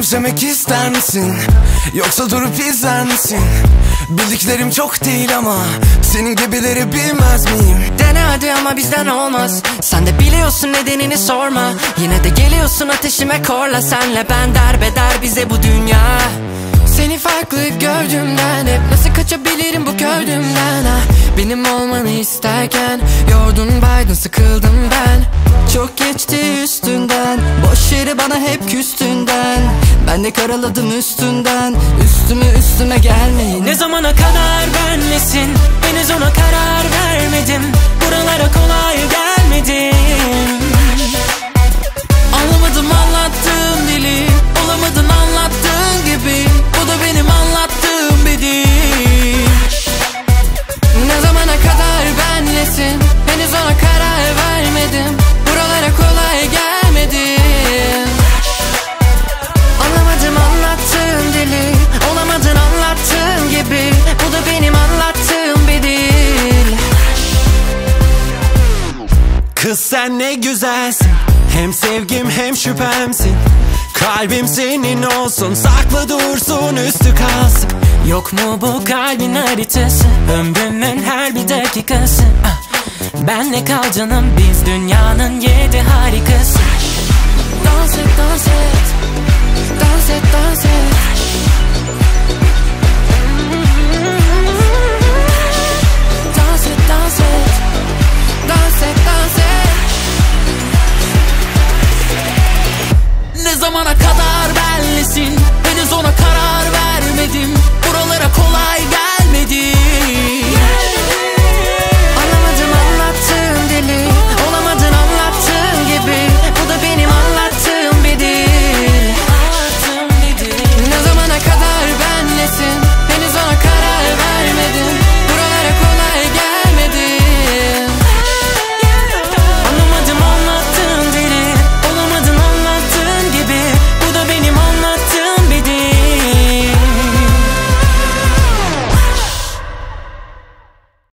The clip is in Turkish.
gülümsemek ister misin? Yoksa durup izler misin? Bildiklerim çok değil ama senin gibileri bilmez miyim? Dene hadi ama bizden olmaz. Sen de biliyorsun, nedenini sorma. Yine de geliyorsun ateşime korla. Senle ben derbeder bize bu dünya. Seni farklı gördüğümden hep nasıl kaçabilirim bu kördüğümden, ha? Benim olmanı isterken yordun baydın, sıkıldım ben. Çok geçti üstünden, boş yere bana hep küstünden. Ben de karaladım üstünden, üstüme gelmeyin. Ne zamana kadar benlesin, henüz ona karar vermedim. Buralara kolay gelmedim. Anlamadım anlattığım dili, olamadın anlattığın gibi. Bu da benim anlattığım bir dil. Ne zamana kadar benlesin, henüz ona karar vermedim. Buralara kolay gelmedim. Anlamadım anlattığın dili, olamadın anlattığın gibi. Bu da benim anlattığım bir dil. Kız sen ne güzelsin, hem sevgim hem şüphemsin. Kalbim senin olsun, saklı dursun, üstü kalsın. Yok mu bu kalbin haritası, ömrümün her bir dakikası? Benle kal canım, biz dünyanın 7 harikası. Dans et, dans et, dans et, dans et.